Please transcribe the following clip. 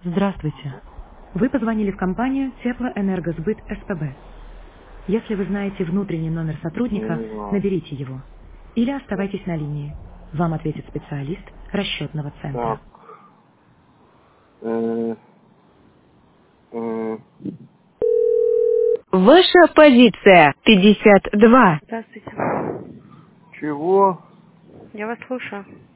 Здравствуйте. Вы позвонили в компанию Теплоэнергосбыт СПБ. Если вы знаете внутренний номер сотрудника, Не знаю. наберите его. Или оставайтесь на линии. Вам ответит специалист расчетного центра. Так. Э, э, Ваша позиция 52. Здравствуйте. чего? Я вас слушаю.